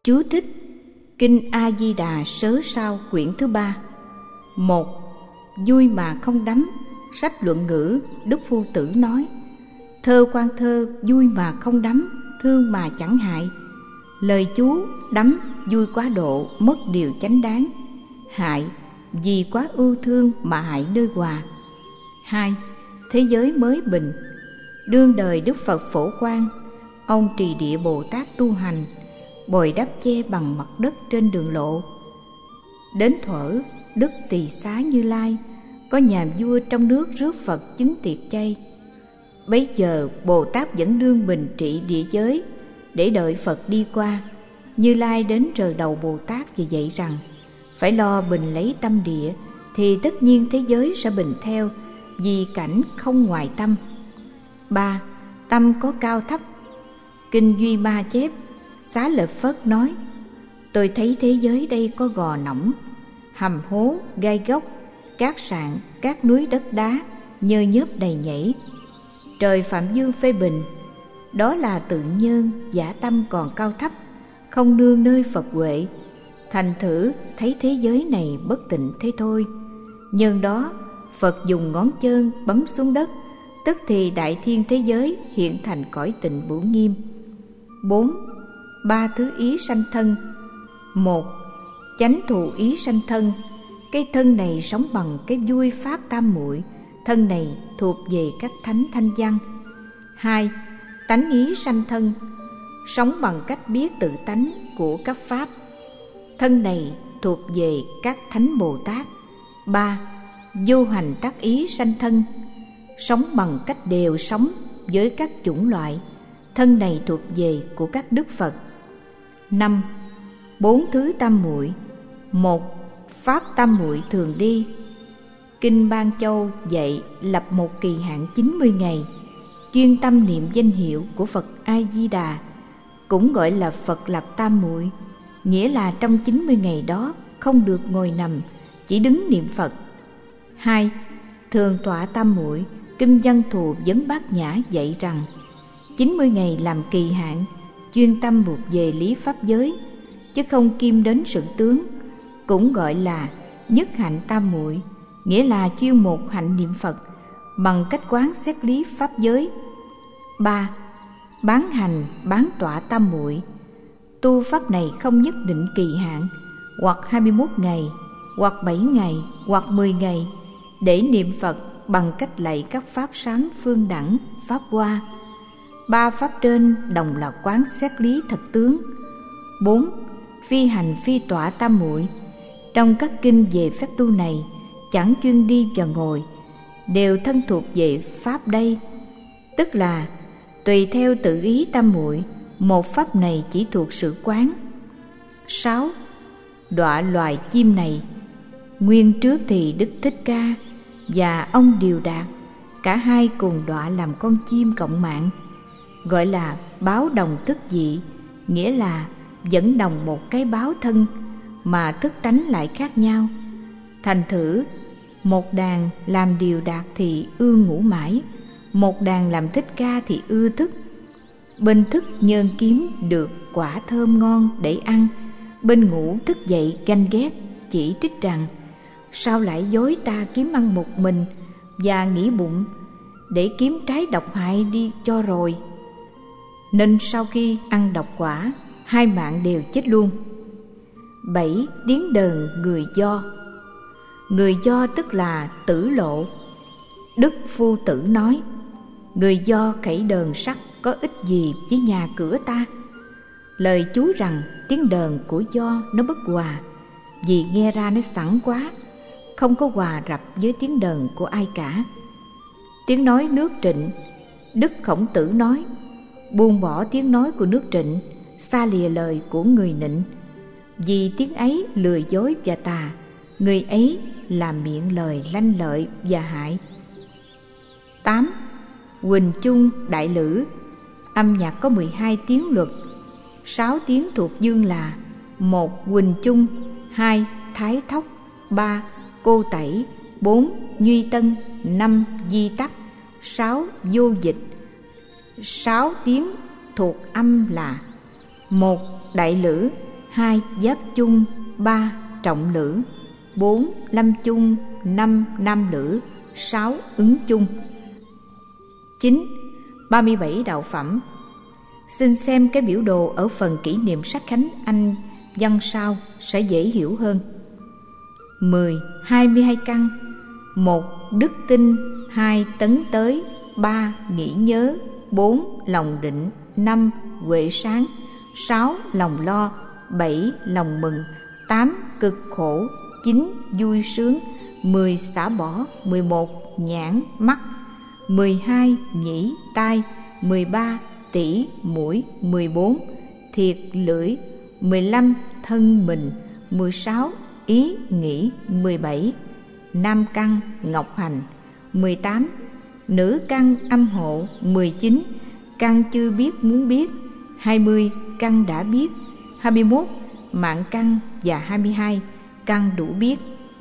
Chú thích: Kinh A Di Đà sớ sao quyển thứ 3. 1. Vui mà không đắm. Sách Luận Ngữ, Đức Phu Tử nói: thơ quan thơ, vui mà không đắm, thương mà chẳng hại. Lời chú: đắm, vui quá độ, mất điều chánh đáng. Hại, vì quá ưu thương mà hại nơi hòa. 2. Thế giới mới bình. Đương đời Đức Phật Phổ Quang, ông Trì Địa Bồ Tát tu hành, bồi đắp che bằng mặt đất trên đường lộ. Đến thuở Đức Tỳ Xá Như Lai, có nhà vua trong nước rước Phật chứng tiệc chay. Bấy giờ Bồ Tát vẫn đương bình trị địa giới để đợi Phật đi qua. Như Lai đến rờ đầu Bồ Tát và dạy rằng: phải lo bình lấy tâm địa, thì tất nhiên thế giới sẽ bình theo, vì cảnh không ngoài tâm. 3. Tâm có cao thấp. Kinh Duy Ma chép: Xá Lợi Phất nói: tôi thấy thế giới đây có gò nõng, hầm hố, gai góc, cát sạn, các núi đất đá, nhơ nhớp đầy nhảy. Trời Phạm Dương phê bình: đó là tự nhân, giả tâm còn cao thấp, không nương nơi Phật huệ. Thành thử thấy thế giới này bất tịnh thế thôi. Nhân đó Phật dùng ngón chân bấm xuống đất, tức thì đại thiên thế giới hiện thành cõi tịnh bửu nghiêm. 4. Ba thứ ý sanh thân. 1. Chánh thù ý sanh thân. Cái thân này sống bằng cái vui pháp tam muội, thân này thuộc về các thánh thanh văn. 2. Tánh ý sanh thân. Sống bằng cách biết tự tánh của các pháp, thân này thuộc về các thánh Bồ Tát. 3. Vô hành tác ý sanh thân. Sống bằng cách đều sống với các chủng loại, thân này thuộc về của các Đức Phật. 5. Bốn thứ tam muội. 1. Pháp tam muội thường đi. Kinh Ban Châu dạy lập một kỳ hạn 90 ngày, chuyên tâm niệm danh hiệu của Phật A Di Đà, cũng gọi là Phật lập tam muội, nghĩa là trong 90 ngày đó không được ngồi nằm, chỉ đứng niệm Phật. 2. Thường tọa tam muội. Kinh Văn Thù Vấn Bát Nhã dạy rằng 90 ngày làm kỳ hạn, chuyên tâm buộc về lý pháp giới, chứ không kim đến sự tướng, cũng gọi là nhất hạnh tam muội, nghĩa là chuyên một hạnh niệm Phật bằng cách quán xét lý pháp giới. 3. Bán hành bán tọa tam muội. Tu pháp này không nhất định kỳ hạn, hoặc 21 ngày, hoặc 7 ngày, hoặc 10 ngày, để niệm Phật bằng cách lạy các pháp sáng phương đẳng, pháp hoa. 3 pháp trên đồng là quán xét lý thật tướng. 4. Phi hành phi tọa tam muội. Trong các kinh về phép tu này, chẳng chuyên đi và ngồi, đều thân thuộc về pháp đây, tức là tùy theo tự ý tam muội, một pháp này chỉ thuộc sự quán. 6. Đọa loài chim này. Nguyên trước thì Đức Thích Ca và ông Điều Đạt, cả hai cùng đọa làm con chim cộng mạng, gọi là báo đồng thức dị, nghĩa là vẫn đồng một cái báo thân mà thức tánh lại khác nhau. Thành thử một đàn làm Điều Đạt thì ưa ngủ mãi, một đàn làm Thích Ca thì ưa thức. Bên thức nhơn kiếm được quả thơm ngon để ăn, bên ngủ thức dậy ganh ghét, chỉ trích rằng sao lại dối ta kiếm ăn một mình, và nghĩ bụng để kiếm trái độc hại đi cho rồi. Nên sau khi ăn độc quả, hai mạng đều chết luôn. 7. Tiếng đờn người Do. Người Do tức là tử lộ. Đức Phu Tử nói: người Do khẩy đờn sắt có ích gì với nhà cửa ta? Lời chú rằng tiếng đờn của Do nó bất hòa, vì nghe ra nó sẵn quá, không có hòa rập với tiếng đờn của ai cả. Tiếng nói nước Trịnh, Đức Khổng Tử nói: buông bỏ tiếng nói của nước Trịnh, xa lìa lời của người Nịnh, vì tiếng ấy lừa dối và tà, người ấy làm miệng lời lanh lợi và hại. 8. Huỳnh Chung Đại Lữ. Âm nhạc có 12 tiếng luật. 6 tiếng thuộc dương là: 1. Huỳnh Chung, 2. Thái Thóc, 3. Cô Tẩy, 4. Nhuy Tân, 5. Di Tắc, 6. Vô Dịch. 6 tiếng thuộc âm là: 1. Đại Lữ, 2. Giáp chung. 3. Trọng lữ. 4. Lâm chung. 5. Nam lữ. 6. Ứng chung. 9. 37 đạo phẩm. Xin xem cái biểu đồ ở phần kỷ niệm sách Khánh Anh văn sau sẽ dễ hiểu hơn. 10. 22 căn. 1. Đức tin. 2. Tấn tới. 3. Nghĩ nhớ. 4. Lòng định. 5. Huệ sáng. 6. Lòng lo. 7. Lòng mừng. 8. Cực khổ. 9. Vui sướng. 10. Xả bỏ. 11. Nhãn mắt. 12. Nhĩ tai. 13. Tỷ mũi. 14. Thiệt lưỡi. 15. Thân mình. 16. Ý nghĩ. 17. Nam căn ngọc hành. 18. Nữ căn âm hộ. 19. Căn chưa biết muốn biết. 20. Căn đã biết. 21. Mạng căn. Và 22. Căn đủ biết.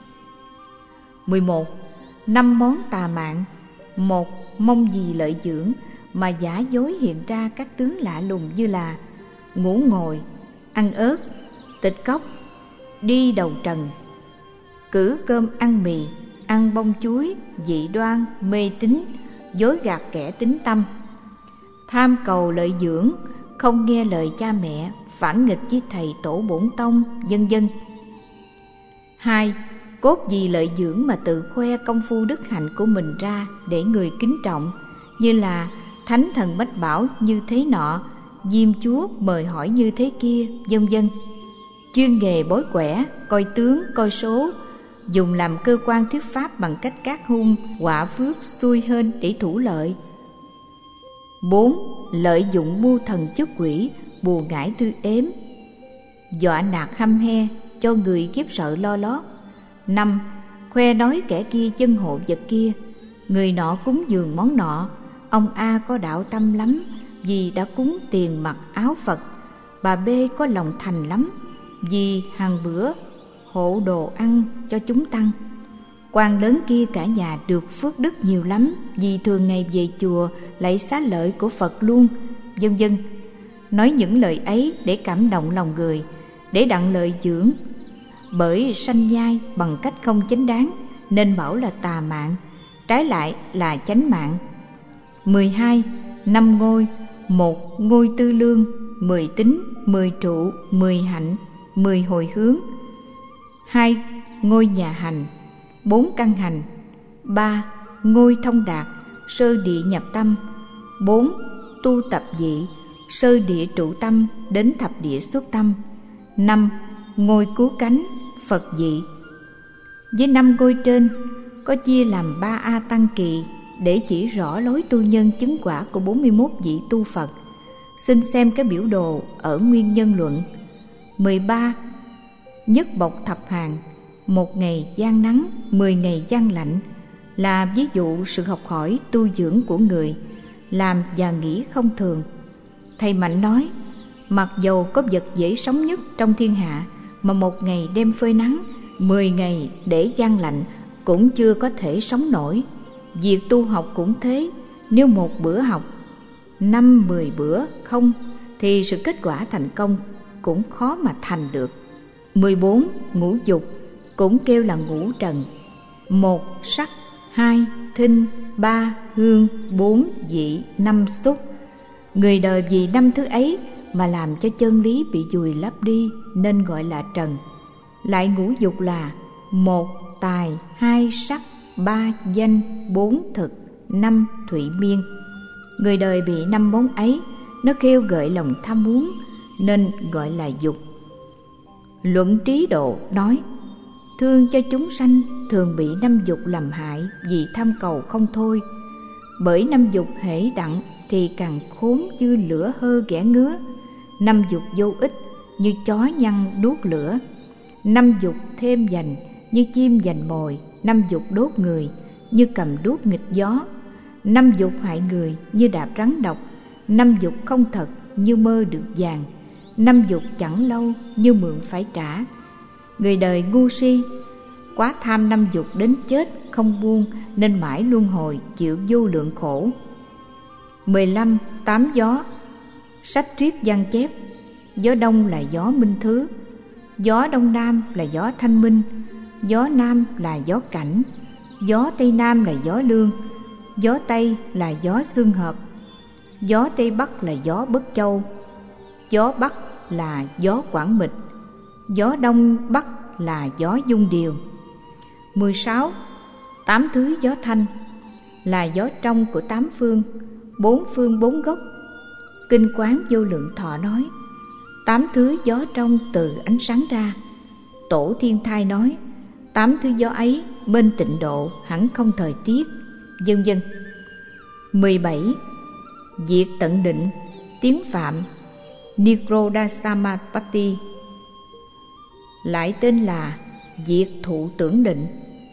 11. 5 món tà mạng. 1. Mong gì lợi dưỡng mà giả dối hiện ra các tướng lạ lùng như là ngủ ngồi, ăn ớt, tịch cốc, đi đầu trần, cử cơm ăn mì, ăn bông chuối, dị đoan, mê tín, dối gạt kẻ tín tâm, tham cầu lợi dưỡng, không nghe lời cha mẹ, phản nghịch với thầy tổ bổn tông, vân vân. 2. Cốt gì lợi dưỡng mà tự khoe công phu đức hạnh của mình ra để người kính trọng, như là thánh thần mách bảo như thế nọ, diêm chúa mời hỏi như thế kia, vân vân. Chuyên nghề bói quẻ, coi tướng, coi số, dùng làm cơ quan thuyết pháp bằng cách cát hung, họa phước, xui hên để thủ lợi. 4. Lợi dụng mưu thần chức quỷ, bùa ngải tư ếm, dọa nạt hăm he, cho người kiếp sợ lo lót. 5. Khoe nói kẻ kia chân hộ vật kia, người nọ cúng dường món nọ, ông A có đạo tâm lắm vì đã cúng tiền mặc áo Phật, bà B có lòng thành lắm vì hàng bữa hộ đồ ăn cho chúng tăng, quan lớn kia cả nhà được phước đức nhiều lắm vì thường ngày về chùa lạy xá lợi của Phật luôn, vân vân. Nói những lời ấy để cảm động lòng người, để đặng lợi dưỡng, bởi sanh nhai bằng cách không chánh đáng nên bảo là tà mạng, trái lại là chánh mạng. 12. 5 ngôi. 1. Ngôi tư lương. 10 tín. 10 trụ. 10 hạnh. 10 hồi hướng. 2. Ngôi nhà hành. 4 căn hành. 3. Ngôi thông đạt, sơ địa nhập tâm. 4. Tu tập dị, sơ địa trụ tâm đến thập địa xuất tâm. 5. Ngôi cứu cánh, Phật dị. Với 5 ngôi trên có chia làm 3 A Tăng Kỳ để chỉ rõ lối tu nhân chứng quả của 41 vị tu Phật. Xin xem cái biểu đồ ở Nguyên Nhân Luận. 13. Nhất bộc thập hàng, 1 ngày gian nắng, 10 ngày gian lạnh, là ví dụ sự học hỏi tu dưỡng của người, làm và nghĩ không thường. Thầy Mạnh nói, mặc dầu có vật dễ sống nhất trong thiên hạ mà 1 ngày đem phơi nắng, 10 ngày để gian lạnh cũng chưa có thể sống nổi. Việc tu học cũng thế, nếu 1 bữa học, 5-10 bữa không, thì sự kết quả thành công cũng khó mà thành được. 14. Ngũ dục, cũng kêu là ngũ trần. 1. Sắc. 2. Thinh. 3. Hương. 4. Vị. 5. Xúc. Người đời vì 5 thứ ấy mà làm cho chân lý bị vùi lấp đi nên gọi là trần. Lại ngũ dục là 1. Tài. 2. Sắc. 3. Danh. 4. Thực. 5. Thụy miên. Người đời bị 5 món ấy, nó kêu gợi lòng tham muốn nên gọi là dục. Luận Trí Độ nói, thương cho chúng sanh thường bị 5 dục làm hại vì tham cầu không thôi. Bởi 5 dục hễ đặng thì càng khốn như lửa hơ ghẻ ngứa. 5 dục vô ích như chó nhăn đuốc lửa. 5 dục thêm dành như chim dành mồi. 5 dục đốt người như cầm đuốc nghịch gió. 5 dục hại người như đạp rắn độc. 5 dục không thật như mơ được vàng. 5 dục chẳng lâu như mượn phải trả. Người đời ngu si quá tham 5 dục đến chết không buông nên mãi luân hồi chịu vô lượng khổ. 15. 8 gió. Sách thuyết văn chép, gió đông là gió minh thứ, Gió đông nam là gió thanh minh, gió nam là gió cảnh, gió tây nam là gió lương, gió tây là gió xương hợp, gió tây bắc là gió bất châu, gió bắc là gió quảng mịch, gió đông bắc là gió dung điều. 16. 8 thứ gió thanh là gió trong của 8 phương, 4 phương 4 gốc. Kinh Quán Vô Lượng Thọ nói: 8 thứ gió trong từ ánh sáng ra. Tổ Thiên Thai nói: 8 thứ gió ấy bên tịnh độ hẳn không thời tiết, vân vân. 17. Diệt tận định, tiếng Phạm Nirodha-samapatti, lại tên là diệt thụ tưởng định,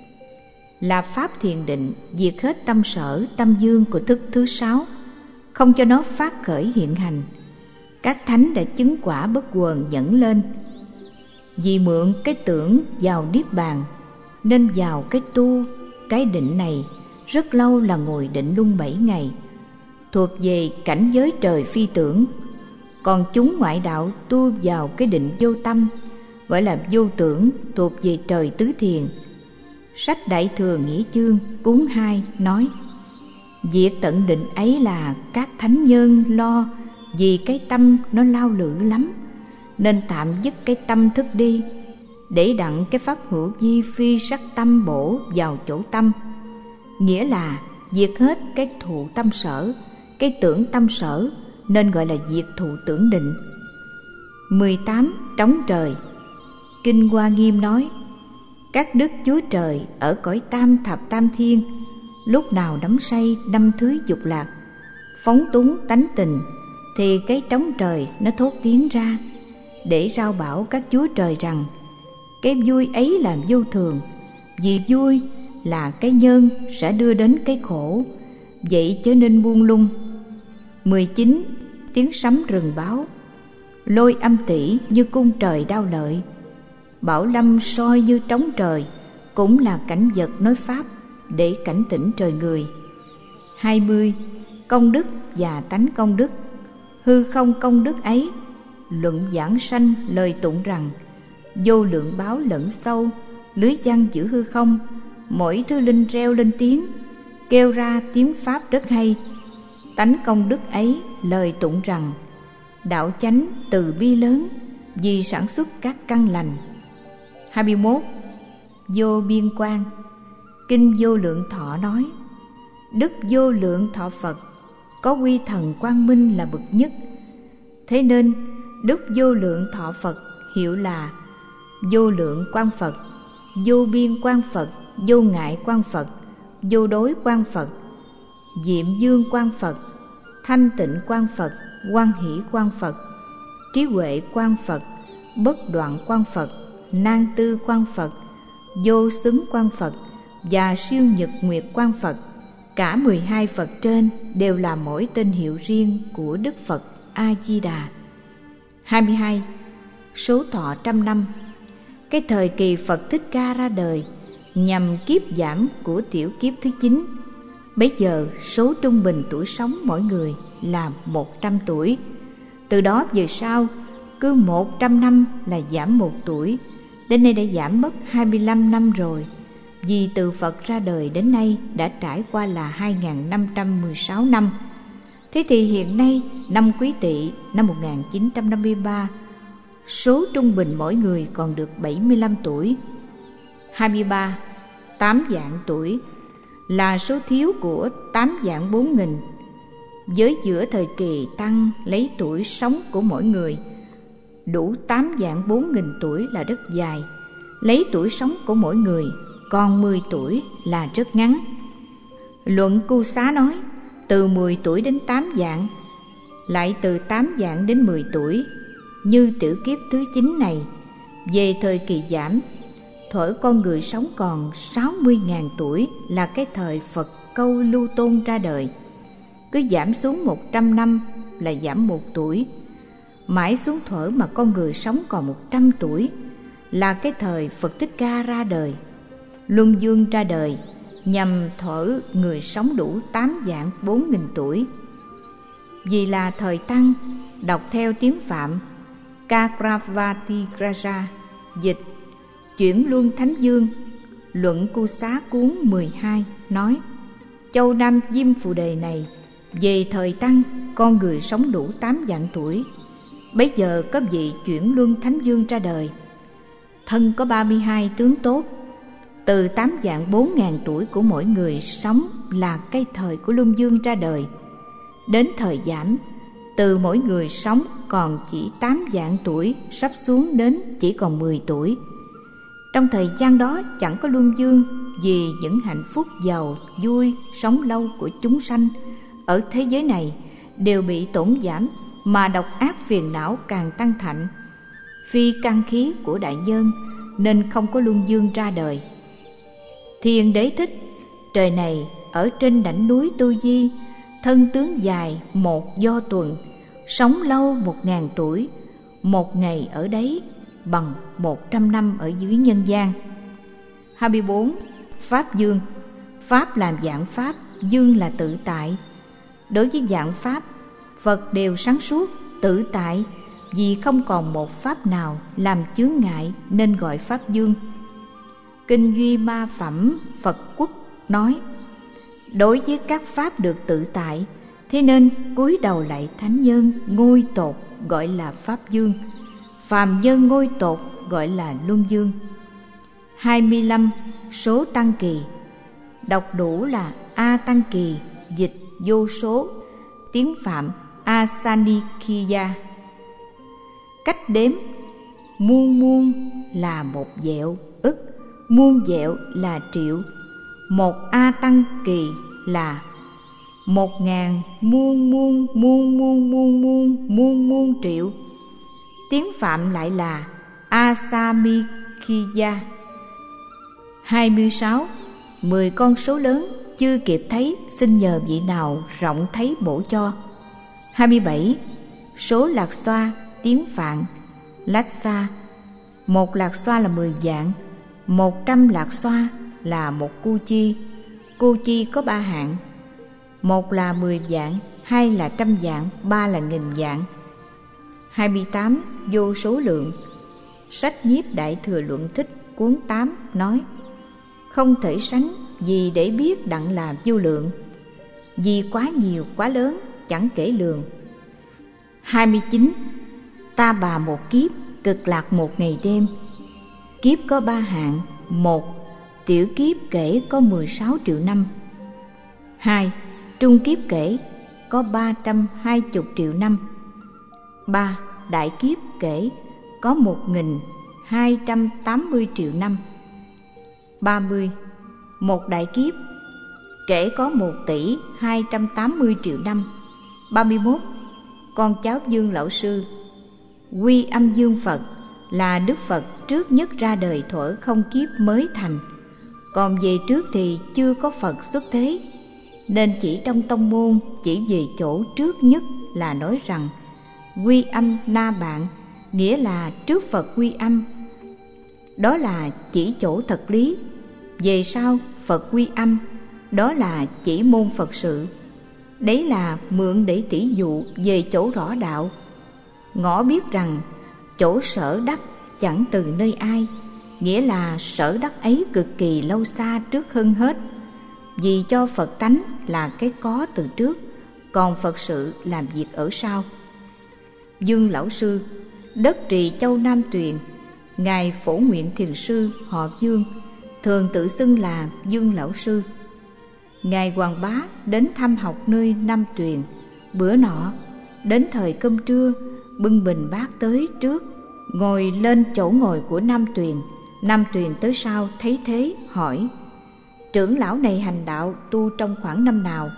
là pháp thiền định diệt hết tâm sở tâm dương của thức thứ 6, không cho nó phát khởi hiện hành. Các thánh đã chứng quả bất quần nhẫn lên. Vì mượn cái tưởng vào niết bàn nên vào cái tu, cái định này rất lâu là ngồi định luôn 7 ngày, thuộc về cảnh giới trời phi tưởng. Còn chúng ngoại đạo tu vào cái định vô tâm, gọi là vô tưởng, thuộc về trời tứ thiền. Sách Đại Thừa Nghĩa Chương cuốn 2 nói: diệt tận định ấy là các thánh nhân lo, vì cái tâm nó lao lự lắm, nên tạm dứt cái tâm thức đi, để đặng cái pháp hữu vi phi sắc tâm bổ vào chỗ tâm. Nghĩa là diệt hết cái thụ tâm sở, cái tưởng tâm sở, nên gọi là diệt thụ tưởng định. 18. Trống trời. Kinh Hoa Nghiêm nói: các đức Chúa Trời ở cõi tam thập tam thiên, lúc nào đắm say 5 thứ dục lạc, phóng túng tánh tình, thì cái trống trời nó thốt tiếng ra, để rao bảo các chúa trời rằng cái vui ấy là vô thường, vì vui là cái nhân sẽ đưa đến cái khổ, vậy chớ nên buông lung. 19. Tiếng sấm rừng báo. Lôi âm tỷ như cung trời đao lợi, bảo lâm soi như trống trời, cũng là cảnh vật nói pháp để cảnh tỉnh trời người. 20. Công đức và tánh công đức. Hư không công đức ấy, luận giảng sanh lời tụng rằng: vô lượng báo lẫn sâu, lưới văn giữ hư không, mỗi thứ linh reo lên tiếng, kêu ra tiếng pháp rất hay. Tánh công đức ấy lời tụng rằng: đạo chánh từ bi lớn, vì sản xuất các căn lành. 21. Vô biên quang. Kinh Vô Lượng Thọ nói: đức vô lượng thọ Phật có quy thần quang minh là bậc nhất. Thế nên đức vô lượng thọ Phật hiệu là vô lượng quang Phật, vô biên quang Phật, vô ngại quang Phật, vô đối quang Phật, diệm dương quang Phật, thanh tịnh quang Phật, hoan hỷ quang Phật, trí huệ quang Phật, bất đoạn quang Phật, nan tư quang Phật, vô xứng quang Phật và siêu nhật nguyệt quang Phật. Cả 12 Phật trên đều là mỗi tên hiệu riêng của Đức Phật A Di Đà. 22. Số thọ trăm năm. Cái thời kỳ Phật Thích Ca ra đời nhằm kiếp giảm của tiểu kiếp thứ 9. Bấy giờ số trung bình tuổi sống mỗi người là 100 tuổi. Từ đó về sau, cứ 100 năm là giảm 1 tuổi. Đến nay đã giảm mất 25 năm rồi. Vì từ Phật ra đời đến nay đã trải qua là 2516 năm. Thế thì hiện nay năm Quý Tỵ năm 1953, số trung bình mỗi người còn được 75 tuổi. 23. 8 vạn tuổi là số thiếu của 8 vạn 4 nghìn. Với giữa thời kỳ tăng lấy tuổi sống của mỗi người, đủ 8 vạn 4 nghìn tuổi là rất dài. Lấy tuổi sống của mỗi người còn 10 tuổi là rất ngắn. Luận Cu Xá nói: từ 10 tuổi đến 8 vạn, lại từ 8 vạn đến 10 tuổi. Như tiểu kiếp thứ 9 này, về thời kỳ giảm, thuở con người sống còn 60.000 tuổi là cái thời Phật Câu Lưu Tôn ra đời. Cứ giảm xuống 100 năm là giảm 1 tuổi. Mãi xuống thuở mà con người sống còn 100 tuổi là cái thời Phật Thích Ca ra đời. Luân Dương ra đời nhằm thuở người sống đủ 8 vạn 4 nghìn tuổi. Vì là thời Tăng, đọc theo tiếng Phạm Cakravatiraja Dịch Chuyển Luân Thánh Dương, Luận Cu Xá cuốn 12 nói: Châu Nam Diêm Phù Đề này, về thời Tăng, con người sống đủ 8 vạn tuổi. Bấy giờ có vị Chuyển Luân Thánh Dương ra đời. Thân có 32 tướng tốt. Từ 8 vạn 4 ngàn tuổi của mỗi người sống là cái thời của Luân Dương ra đời. Đến thời giảm, từ mỗi người sống còn chỉ 8 vạn tuổi, sắp xuống đến chỉ còn 10 tuổi. Trong thời gian đó chẳng có Luân Dương, vì những hạnh phúc giàu, vui, sống lâu của chúng sanh ở thế giới này đều bị tổn giảm, mà độc ác phiền não càng tăng thạnh. Phi căn khí của đại nhân nên không có Luân Dương ra đời. Thiên Đế thích: trời này ở trên đỉnh núi Tu Di, thân tướng dài một do tuần, sống lâu 1000 tuổi, một ngày ở đấy bằng 100 năm ở dưới nhân gian. 24. Pháp Dương. Pháp là vạn pháp, dương là tự tại. Đối với vạn pháp, Phật đều sáng suốt, tự tại, vì không còn một pháp nào làm chướng ngại nên gọi Pháp Dương. Kinh Duy Ma Phẩm Phật Quốc nói: đối với các pháp được tự tại, thế nên cúi đầu lại thánh nhân ngôi tột gọi là Pháp Dương, phàm nhân ngôi tột gọi là Luân Dương. 25. Số tăng kỳ. Đọc đủ là A Tăng Kỳ, dịch vô số, tiếng Phạm Asanikhiya. Cách đếm: muôn muôn là 1 vẹo ức, muôn vẹo là triệu, 1 A Tăng Kỳ là 1000 muôn muôn muôn muôn muôn muôn muôn muôn triệu, tiếng Phạm lại là Asamikhiya. 26. 10 con số lớn chưa kịp thấy, xin nhờ vị nào rộng thấy bổ cho. 27. Số lạc xoa, tiếng Phạn Lassa. 1 lạc xoa là 10 vạn, 100 lạc xoa là 1 cu chi. Cu chi có 3 hạng: 1 là 10 vạn, 2 là 100 vạn, 3 là 1000 vạn. 28. Vô số lượng. Sách Nhiếp Đại Thừa Luận Thích cuốn 8 nói: không thể sánh, vì để biết đặng là vô lượng, vì quá nhiều quá lớn chẳng kể lường. 29. Ta bà 1 kiếp, cực lạc 1 ngày đêm. Kiếp có 3 hạng: 1. Tiểu kiếp kể có 16 triệu năm. 2. Trung kiếp kể có 320 triệu năm. 3. Đại kiếp kể có 1280 triệu năm. 30. 1 đại kiếp kể có 1 tỷ 280 triệu năm. 31. Con cháu Dương Lão Sư. Quy Âm Dương Phật là Đức Phật trước nhất ra đời thuở không kiếp mới thành, còn về trước thì chưa có Phật xuất thế, nên chỉ trong tông môn chỉ về chỗ trước nhất là nói rằng Quy Âm Na Bạn, nghĩa là trước Phật Quy Âm. Đó là chỉ chỗ thật lý. Về sau Phật Quy Âm, đó là chỉ môn Phật sự. Đấy là mượn để tỉ dụ về chỗ rõ đạo. Ngõ biết rằng chỗ sở đắc chẳng từ nơi ai, nghĩa là sở đắc ấy cực kỳ lâu xa trước hơn hết, vì cho Phật tánh là cái có từ trước, còn Phật sự làm việc ở sau. Dương Lão Sư, đất Trì Châu Nam Tuyền, Ngài Phổ Nguyện Thiền Sư họ Dương, thường tự xưng là Dương Lão Sư. Ngài Hoàng Bá đến thăm học nơi Nam Tuyền. Bữa nọ đến thời cơm trưa, bưng bình bát tới trước, ngồi lên chỗ ngồi của Nam Tuyền. Nam Tuyền tới sau thấy thế hỏi: trưởng lão này hành đạo tu trong khoảng năm nào?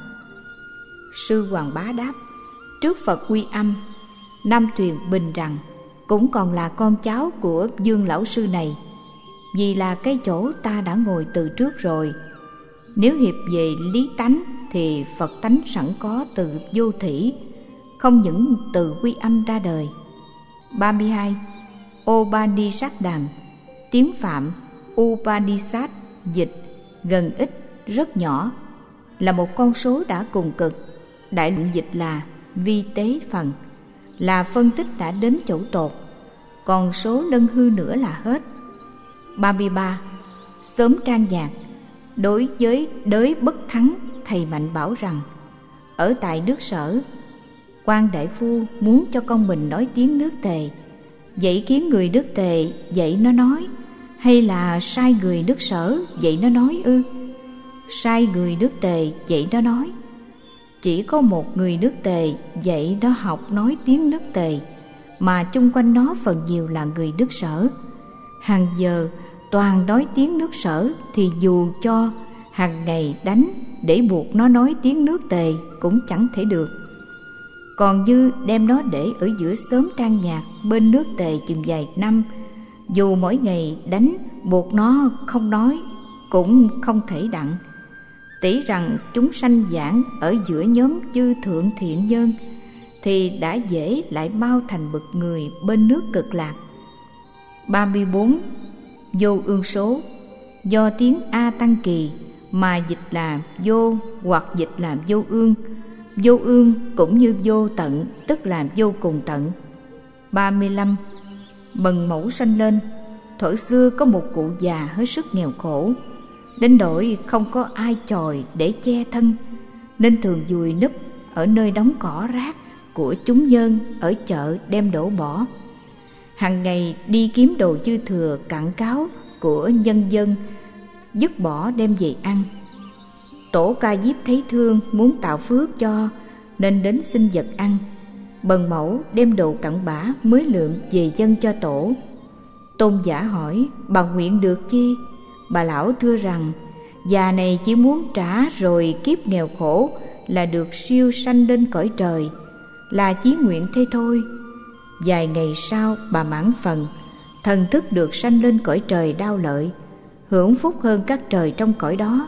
Sư Hoàng Bá đáp: trước Phật Quy Âm. Nam Tuyền bình rằng cũng còn là con cháu của Dương Lão Sư này, vì là cái chỗ ta đã ngồi từ trước rồi. Nếu hiệp về lý tánh thì Phật tánh sẵn có từ vô thỉ, không những từ Quy Âm ra đời. 32. Upanishad Đàm, tiếng Phạm Upanishad, dịch gần ít, rất nhỏ, là một con số đã cùng cực. Đại luận dịch là vi tế phần, là phân tích đã đến chỗ tột, còn số lân hư nữa là hết. 33. Xóm Trang Nhạc. Đối với đới Bất Thắng, thầy Mạnh bảo rằng ở tại nước Sở, quan đại phu muốn cho con mình nói tiếng nước Tề, vậy khiến người nước Tề dạy nó nói, hay là sai người nước Sở dạy nó nói ư? Sai người nước Tề dạy nó nói. Chỉ có một người nước Tề dạy nó học nói tiếng nước Tề, mà chung quanh nó phần nhiều là người nước Sở. Hàng giờ toàn nói tiếng nước Sở, thì dù cho hàng ngày đánh để buộc nó nói tiếng nước Tề cũng chẳng thể được. Còn như đem nó để ở giữa xóm Trang Nhạc bên nước Tề chừng vài năm, dù mỗi ngày đánh buộc nó không nói cũng không thể đặng. Tỷ rằng chúng sanh giảng ở giữa nhóm chư thượng thiện nhân, thì đã dễ lại bao thành bậc người bên nước Cực Lạc. 34. Vô ương số. Do tiếng A Tăng Kỳ mà dịch là vô hoặc dịch là vô ương. Vô ương cũng như vô tận, tức là vô cùng tận. 35. Bần mẫu sanh lên. Thuở xưa có một cụ già hết sức nghèo khổ, đến nỗi không có ai chòi để che thân, nên thường vùi núp ở nơi đống cỏ rác của chúng nhân ở chợ đem đổ bỏ. Hằng ngày đi kiếm đồ dư thừa cặn cáo của nhân dân, dứt bỏ đem về ăn. Tổ Ca Diếp thấy thương muốn tạo phước cho, nên đến xin vật ăn. Bần mẫu đem đồ cặn bã mới lượm về dâng cho tổ. Tôn giả hỏi: bà nguyện được chi? Bà lão thưa rằng: già này chỉ muốn trả rồi kiếp nghèo khổ là được siêu sanh lên cõi trời, là chí nguyện thế thôi. Vài ngày sau bà mãn phần, thần thức được sanh lên cõi trời Đao Lợi, hưởng phúc hơn các trời trong cõi đó.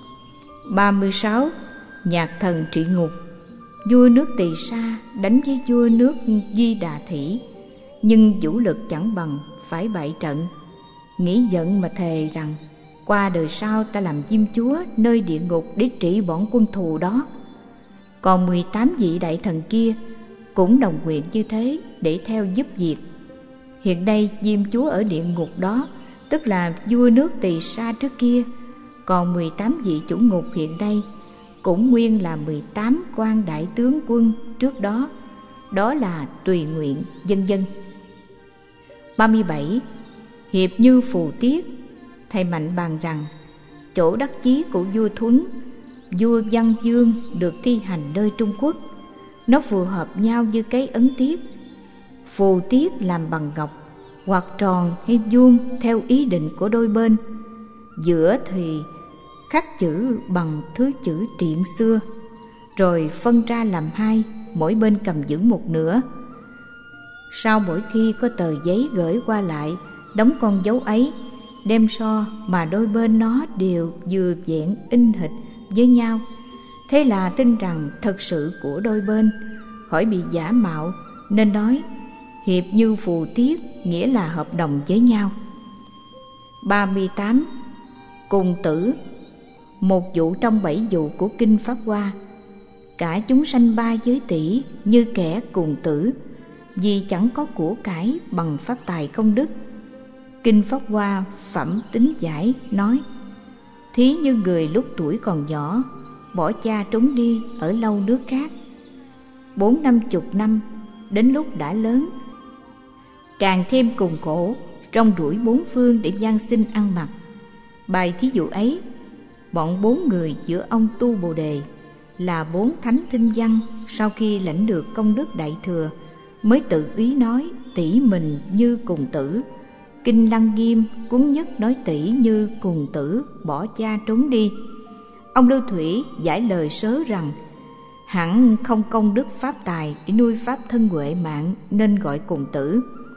36. Nhạc thần trị ngục. Vua nước Tỳ Sa đánh với vua nước Di Đà Thỉ, nhưng vũ lực chẳng bằng, phải bại trận. Nghĩ giận mà thề rằng qua đời sau ta làm diêm chúa nơi địa ngục để trị bọn quân thù đó. Còn 18 vị đại thần kia cũng đồng nguyện như thế để theo giúp việc. Hiện nay diêm chúa ở địa ngục đó, tức là vua nước Tỳ Sa trước kia. Còn 18 vị chủ ngục hiện nay cũng nguyên là 18 quan đại tướng quân trước đó, đó là tùy nguyện vân vân. 37. Hiệp Như Phù Tiết. Thầy Mạnh bàn rằng chỗ đắc chí của vua Thuấn, vua Văn Dương được thi hành nơi Trung Quốc, nó phù hợp nhau như cái ấn tiết. Phù tiết làm bằng ngọc, hoặc tròn hay vuông theo ý định của đôi bên. Giữa thì khắc chữ bằng thứ chữ triện xưa, rồi phân ra làm hai, mỗi bên cầm giữ một nửa. Sau mỗi khi có tờ giấy gửi qua lại, đóng con dấu ấy, đem so mà đôi bên nó đều vừa vẹn in hệt với nhau. Thế là tin rằng thật sự của đôi bên, khỏi bị giả mạo, nên nói hiệp như phù tiết, nghĩa là hợp đồng với nhau. 38. Cùng tử. Một vụ trong 7 vụ của Kinh Pháp Hoa. Cả chúng sanh ba giới tỷ như kẻ cùng tử, vì chẳng có của cải bằng pháp tài công đức. Kinh Pháp Hoa Phẩm Tính Giải nói: thí như người lúc tuổi còn nhỏ, bỏ cha trốn đi ở lâu nước khác, 40-50 năm, đến lúc đã lớn, càng thêm cùng khổ, rong ruổi bốn phương để van xin ăn mặc. Bài thí dụ ấy, bọn 4 người giữa ông Tu Bồ Đề là 4 thánh tinh văn, sau khi lãnh được công đức đại thừa, mới tự ý nói tỷ mình như cùng tử. Kinh Lăng Nghiêm cuốn nhất nói tỷ như cùng tử bỏ cha trốn đi. Ông Lưu Thủy giải lời sớ rằng hẳn không công đức pháp tài để nuôi pháp thân huệ mạng, nên gọi cùng tử.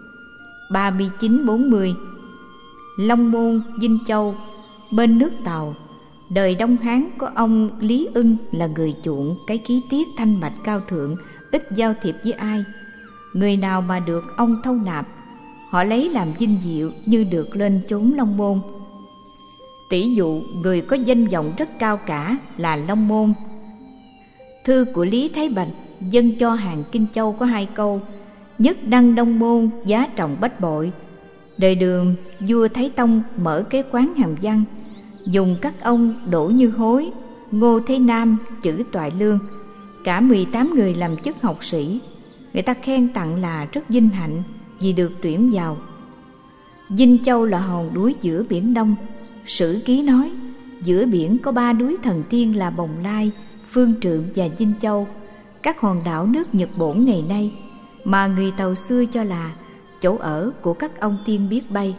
39-40. Long Môn, Vinh Châu bên nước Tàu, đời Đông Hán có ông Lý Ưng là người chuộng cái khí tiết thanh bạch cao thượng, ít giao thiệp với ai. Người nào mà được ông thâu nạp, họ lấy làm vinh diệu như được lên chốn Long Môn. Tỷ dụ người có danh vọng rất cao cả là Long Môn. Thư của Lý Thái Bạch dâng cho hàng Kinh Châu có 2 câu: nhất đăng Đông Môn giá trọng bách bội, Đời Đường, vua Thái Tông mở cái quán Hàm Văn, dùng các ông Đỗ Như Hối, Ngô Thế Nam, Chử Toại Lương, cả 18 người làm chức học sĩ. Người ta khen tặng là rất vinh hạnh vì được tuyển vào. Vinh Châu là hòn núi giữa Biển Đông. Sử ký nói giữa biển có 3 núi thần tiên là Bồng Lai, Phương Trượng và Vinh Châu, các hòn đảo nước Nhật Bổn ngày nay, mà người Tàu xưa cho là chỗ ở của các ông tiên biết bay.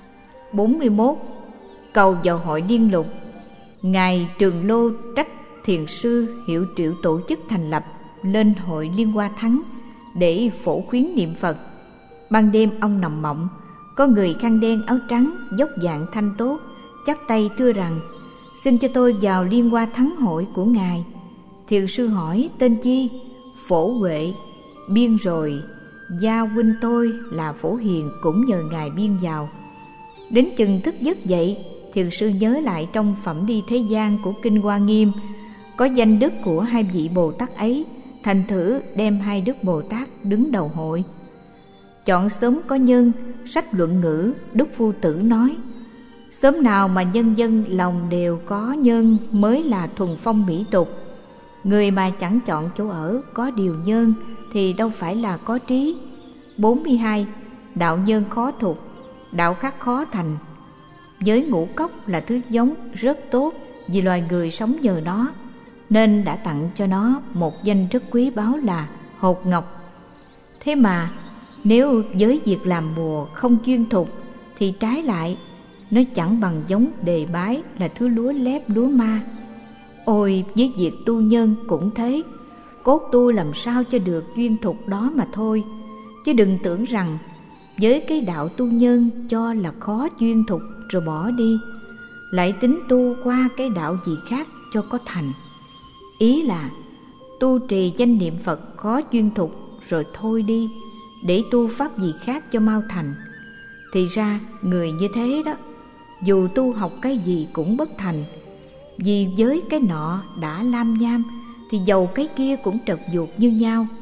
41. Cầu vào hội Liên Lục. Ngài Trường Lô trách thiền sư Hiệu Triệu tổ chức thành lập lên hội Liên Hoa Thắng để phổ khuyến niệm Phật. Ban đêm ông nằm mộng, có người khăn đen áo trắng, dốc dạng thanh tốt, chắp tay thưa rằng: xin cho tôi vào Liên Hoa Thắng hội của ngài. Thiền sư hỏi: tên chi? Phổ Huệ. Biên rồi, gia huynh tôi là Phổ Hiền cũng nhờ ngài biên vào. Đến chừng thức giấc dậy, thiền sư nhớ lại trong Phẩm Đi Thế Gian của Kinh Hoa Nghiêm có danh đức của hai vị Bồ Tát ấy, thành thử đem hai đức Bồ Tát đứng đầu hội. Chọn xóm có nhân, sách Luận Ngữ Đức Phu Tử nói: xóm nào mà nhân dân lòng đều có nhân mới là thuần phong mỹ tục. Người mà chẳng chọn chỗ ở có điều nhân thì đâu phải là có trí. 42. Đạo nhân khó thục, đạo khắc khó thành. Với ngũ cốc là thứ giống rất tốt, vì loài người sống nhờ nó, nên đã tặng cho nó một danh rất quý báu là hột ngọc. Thế mà nếu với việc làm bùa không chuyên thục thì trái lại, nó chẳng bằng giống Đề Bái là thứ lúa lép lúa ma. Ôi, với việc tu nhân cũng thế, cốt tu làm sao cho được chuyên thục đó mà thôi. Chứ đừng tưởng rằng với cái đạo tu nhân cho là khó chuyên thục rồi bỏ đi, lại tính tu qua cái đạo gì khác cho có thành. Ý là tu trì danh niệm Phật khó chuyên thục rồi thôi đi, để tu pháp gì khác cho mau thành. Thì ra người như thế đó, dù tu học cái gì cũng bất thành. Vì với cái nọ đã lam nham thì dầu cái kia cũng trật ruột như nhau.